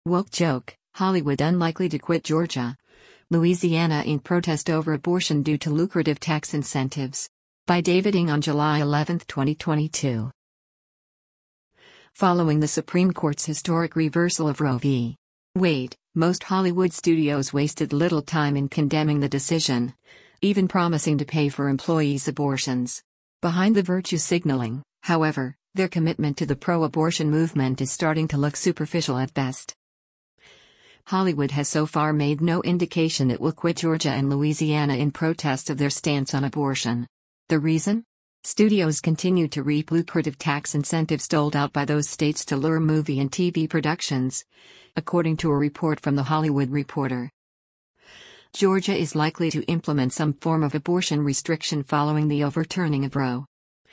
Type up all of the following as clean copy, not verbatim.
Woke joke, Hollywood unlikely to quit Georgia. Louisiana in protest over abortion due to lucrative tax incentives. By David Ng on July 11, 2022. Following the Supreme Court's historic reversal of Roe v. Wade, most Hollywood studios wasted little time in condemning the decision, even promising to pay for employees' abortions. Behind the virtue signaling, however, their commitment to the pro-abortion movement is starting to look superficial at best. Hollywood has so far made no indication it will quit Georgia and Louisiana in protest of their stance on abortion. The reason? Studios continue to reap lucrative tax incentives doled out by those states to lure movie and TV productions, according to a report from The Hollywood Reporter. Georgia is likely to implement some form of abortion restriction following the overturning of Roe.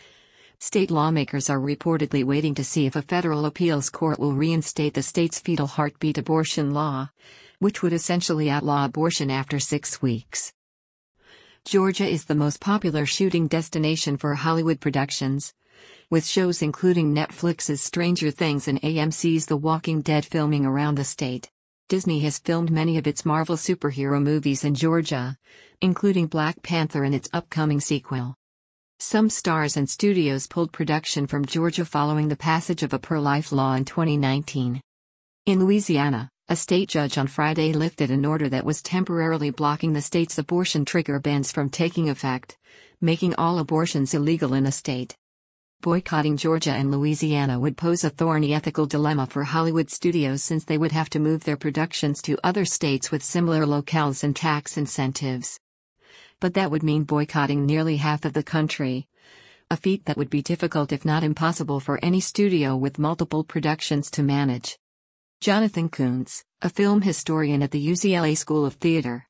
State lawmakers are reportedly waiting to see if a federal appeals court will reinstate the state's fetal heartbeat abortion law, which would essentially outlaw abortion after 6 weeks. Georgia is the most popular shooting destination for Hollywood productions, with shows including Netflix's Stranger Things and AMC's The Walking Dead filming around the state. Disney has filmed many of its Marvel superhero movies in Georgia, including Black Panther and its upcoming sequel. Some stars and studios pulled production from Georgia following the passage of a pro-life law in 2019. In Louisiana, a state judge on Friday lifted an order that was temporarily blocking the state's abortion trigger bans from taking effect, making all abortions illegal in the state. Boycotting Georgia and Louisiana would pose a thorny ethical dilemma for Hollywood studios since they would have to move their productions to other states with similar locales and tax incentives. But that would mean boycotting nearly half of the country, a feat that would be difficult if not impossible for any studio with multiple productions to manage. Jonathan Kuntz, a film historian at the UCLA School of Theater,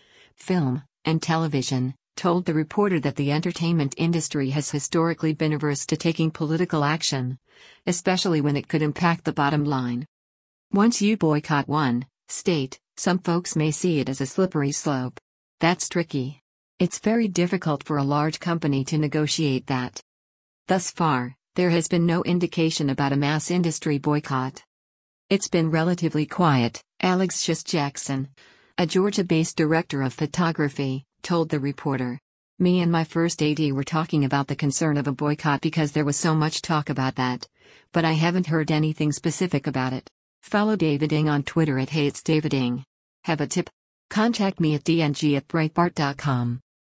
Film, and Television, told the Reporter that the entertainment industry has historically been averse to taking political action, especially when it could impact the bottom line. Once you boycott one state, some folks may see it as a slippery slope. That's tricky. It's very difficult for a large company to negotiate that. Thus far, there has been no indication about a mass industry boycott. It's been relatively quiet, Alex Jackson, a Georgia-based director of photography, told the Reporter. Me and my first AD were talking about the concern of a boycott because there was so much talk about that, but I haven't heard anything specific about it. Follow David Ng on Twitter at @HeyIt'sDavidNg. Have a tip? Contact me at dng@breitbart.com.